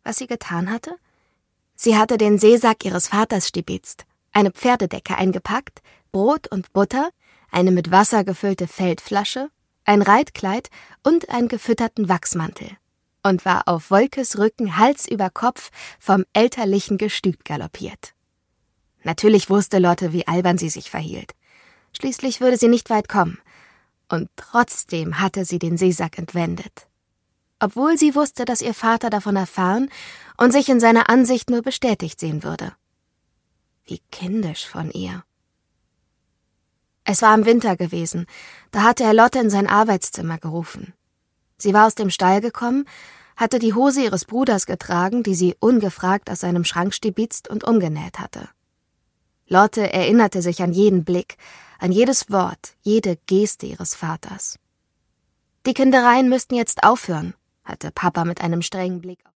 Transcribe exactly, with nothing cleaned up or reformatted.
was sie getan hatte? Sie hatte den Seesack ihres Vaters stibitzt, eine Pferdedecke eingepackt, Brot und Butter, eine mit Wasser gefüllte Feldflasche, ein Reitkleid und einen gefütterten Wachsmantel und war auf Wolkes Rücken Hals über Kopf vom elterlichen Gestüt galoppiert. Natürlich wusste Lotte, wie albern sie sich verhielt. Schließlich würde sie nicht weit kommen. Und trotzdem hatte sie den Seesack entwendet. Obwohl sie wusste, dass ihr Vater davon erfahren und sich in seiner Ansicht nur bestätigt sehen würde. Wie kindisch von ihr. Es war im Winter gewesen, da hatte er Lotte in sein Arbeitszimmer gerufen. Sie war aus dem Stall gekommen, hatte die Hose ihres Bruders getragen, die sie ungefragt aus seinem Schrank stibitzt und umgenäht hatte. Lotte erinnerte sich an jeden Blick, an jedes Wort, jede Geste ihres Vaters. Die Kindereien müssten jetzt aufhören, hatte Papa mit einem strengen Blick auf